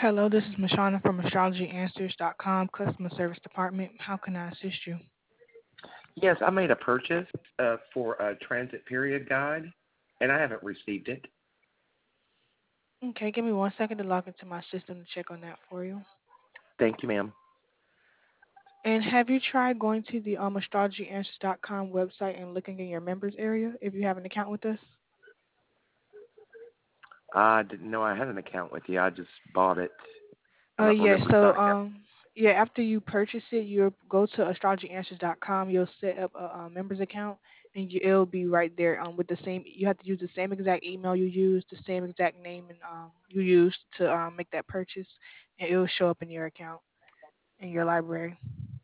Hello, this is Mashana from AstrologyAnswers.com, Customer Service Department. How can I assist you? Yes, I made a purchase for a transit period guide, and I haven't received it. Okay, give me 1 second to log into my system to check on that for you. Thank you, ma'am. And have you tried going to the AstrologyAnswers.com website and looking in your members area if you have an account with us? I didn't know I had an account with you. I just bought it. I don't Yes. remember So, signing up. yeah, after you purchase it, you go to astrologyanswers.com. You'll set up a members account, and it'll be right there. With the same, you have to use the same exact email you used, the same exact name, and you used to make that purchase, and it'll show up in your account in your library.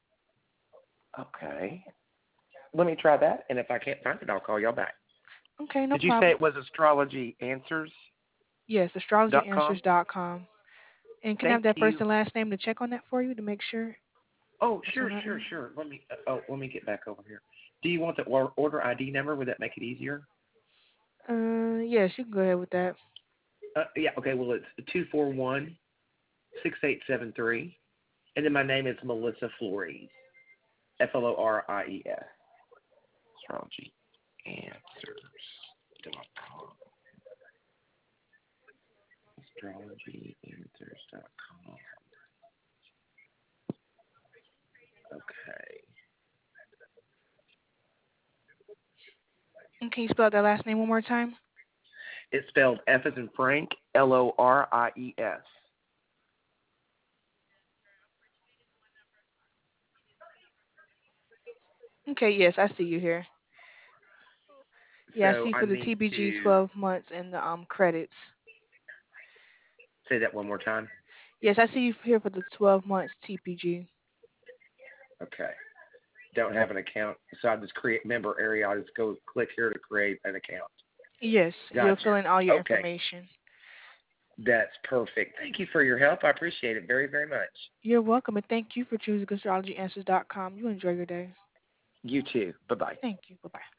Okay. Let me try that, and if I can't find it, I'll call y'all back. Okay, no Did you say problem. it was astrologyanswers.com? Yes, astrologyanswers.com. And can I have Thank that first you. and last name to check on that for you to make sure Oh, it's on sure, our sure, end? sure. Let me get back over here. Do you want the order ID number? Would that make it easier? Yes, you can go ahead with that. Yeah. Okay. Well, it's 241-6873, and then my name is Melissa Flores. Flories. AstrologyAnswers.com. AstrologyAnswers.com. Okay. And can you spell out that last name one more time? It's spelled F as in Frank, Lories. Okay, yes, I see you here. Yeah, I So see I for the need TBG to 12 months and the credits. say that one more time. Yes, I see you here for the 12 months TPG. Okay. Don't have an account, so I just create member area. I just go click here to create an account. Yes, you'll Gotcha. fill in all your Okay. information. That's perfect. Thank you for your help. I appreciate it very, very much. You're welcome, and thank you for choosing astrologyanswers.com. You enjoy your day. You too. Bye-bye. Thank you. Bye-bye.